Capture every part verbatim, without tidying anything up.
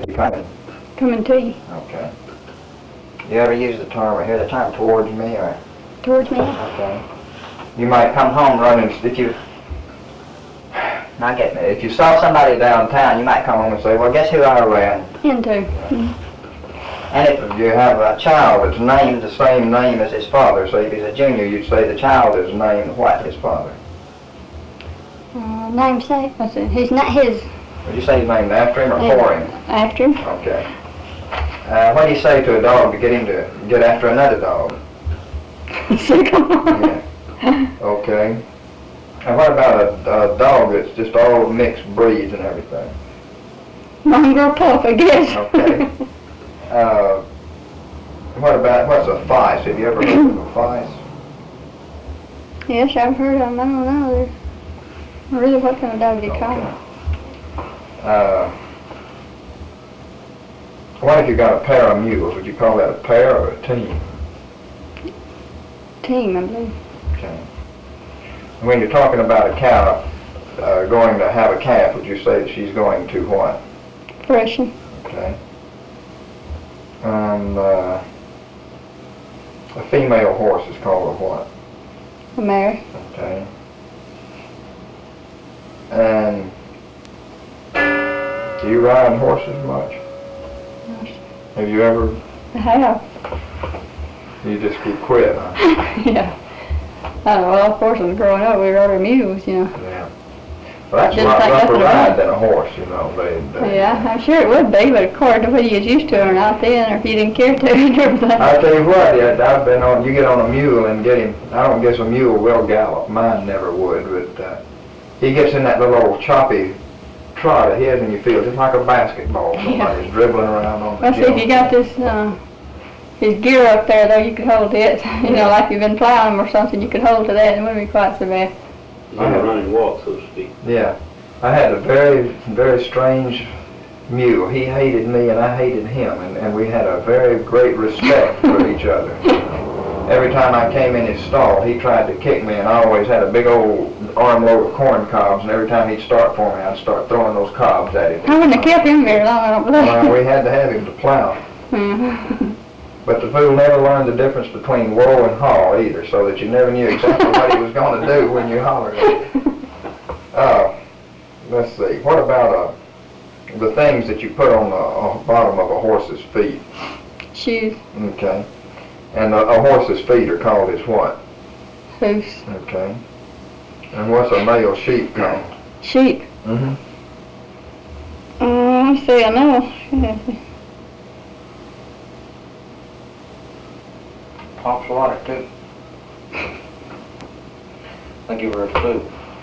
Coming. Coming to you. Okay. You ever use the term, or hear the term towards me, or? Towards me? Okay. You might come home running, if you, not get me, if you saw somebody downtown, you might come home and say, well, guess who I ran into? Mm-hmm. And if you have a child that's named the same name as his father, so if he's a junior, you'd say the child is named what, his father? Uh, namesake? I said, he's not his. Would you say he's named after him or Yeah. for him? After him. Okay. Uh, what do you say to a dog to get him to get after another dog? Sick him. Yeah. Okay. And what about a, a dog that's just all mixed breeds and everything? Mongrel pup, I guess. Okay. Uh, what about, what's a feist? Have you ever heard of a feist? Yes, I've heard of them. I don't know. They're, really, what kind of dog do you call them? Uh, what if you got a pair of mules? Would you call that a pair or a team? Team, I believe. Okay. When you're talking about a cow uh, going to have a calf, would you say that she's going to what? Freshen. Okay. And uh, a female horse is called a what? A mare. Okay. And do you ride horses much? Yes. Have you ever? I have. You just keep quit, huh? Yeah. I don't know, well, of course, growing up, we rode our mules, you know. Yeah. Well, that's a Didn't lot think rougher nothing of ride it. than a horse, you know. They, they, Yeah, I'm sure it would be, but according to whether you get used to it or not then, or if you didn't care to and everything. I'll tell you what, yeah, I've been on, you get on a mule and get him, I don't guess a mule will gallop, mine never would, but uh, he gets in that little old choppy trot of his and you feel just like a basketball, somebody's Yeah. dribbling around on the Well, see, if you got this, uh, his gear up there, though, you could hold it. You know, like you've been plowing or something, you could hold to that, and it wouldn't be quite so bad. He's on a running walk, so to speak. Yeah. I had a very, very strange mule. He hated me and I hated him, and, and we had a very great respect for each other. Every time I came in his stall, he tried to kick me, and I always had a big old armload of corn cobs, and every time he'd start for me, I'd start throwing those cobs at him. I wouldn't have kept him very long, I don't believe. Well, we had to have him to plow. Mhm. But the fool never learned the difference between whoa and haw either, so that you never knew exactly what he was going to do when you hollered at him. Uh, let's see, what about uh, the things that you put on the uh, bottom of a horse's feet? Shoes, Okay. And a, a horse's feet are called his what? hoofs, Okay. And what's a male sheep called? sheep. Mm-hmm. Uh, let's see, I know. Yeah. Pop's water, too. I give her a soup.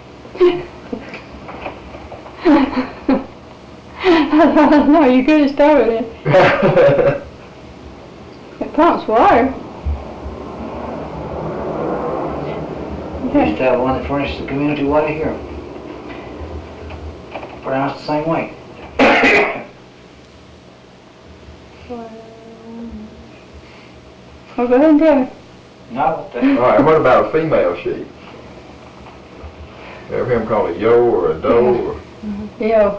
No, you could have started it. It pumps water. We used to have one that furnished the community water here. Pronounced the same way. Well, go ahead and tell me. No, All right, and what about a female sheep? You ever hear them called a yo or a doe? Or, Yo.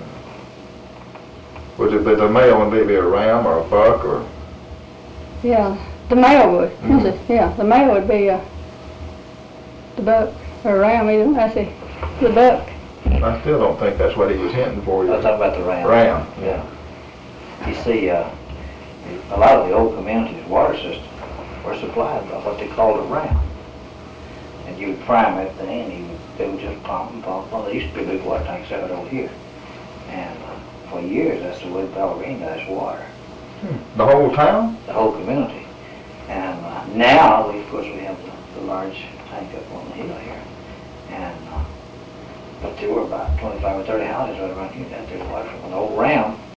would it be the male would be a ram or a buck or? Yeah, the male would. Mhm. Is it? Yeah, the male would be uh, the buck or ram either. I see the buck. I still don't think that's what he was hinting for. I'll talk about the ram. Ram. Yeah. You see, uh, a lot of the old communities' water systems were supplied by what they called a ram. And you would fry them at the end, you would, they would just pump and pump. Well, there used to be big water tanks out over here. And uh, for years, that's the way Bellarine does water. The whole town? The whole community. And uh, now, we, of course, we have the, the large tank up on the hill here. And, uh, but there were about twenty-five or thirty houses right around here that there's water from an old ram